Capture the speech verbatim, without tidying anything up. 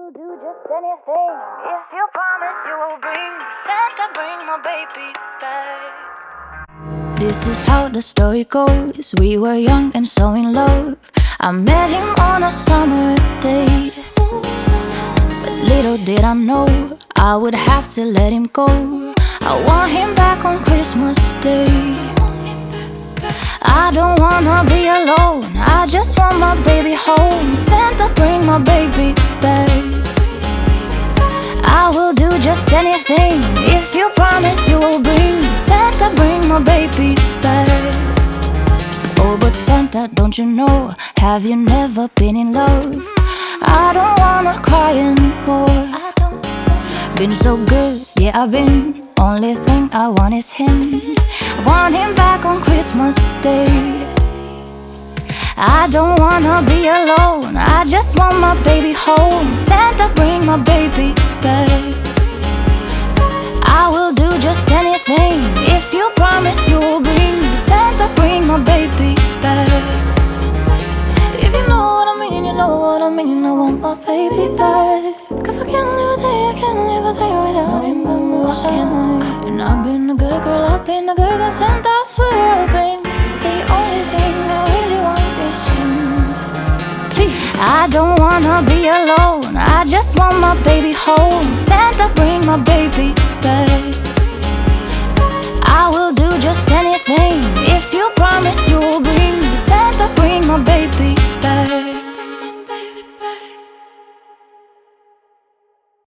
will do just anything if you promise you will bring Santa, bring my baby back. This is how the story goes. We were young and so in love. I met him on a summer day, but little did I know I would have to let him go. I want him back on Christmas Day. I don't wanna be alone, I just want my baby home. Santa, bring my baby back. I will do just anything if you promise you will bring Santa, bring my baby back. Oh, but Santa, don't you know, have you never been in love? I don't wanna cry anymore. Been so good, yeah, I've been. Only thing I want is him. I want him back on Christmas Day. I don't wanna be alone, I just want my baby home. Santa, bring my baby back. I will do just anything if you promise you will bring Santa, bring my baby back. If you know what I mean, you know what I mean. I want my baby back. Cause I can't live a day, I can't live a day without him by my side. And I've been a good girl, I've been a good girl, Santa, I swear I've been. The only thing I really want is him. Please. I don't wanna be alone, I just want my baby home. Santa, bring my baby back.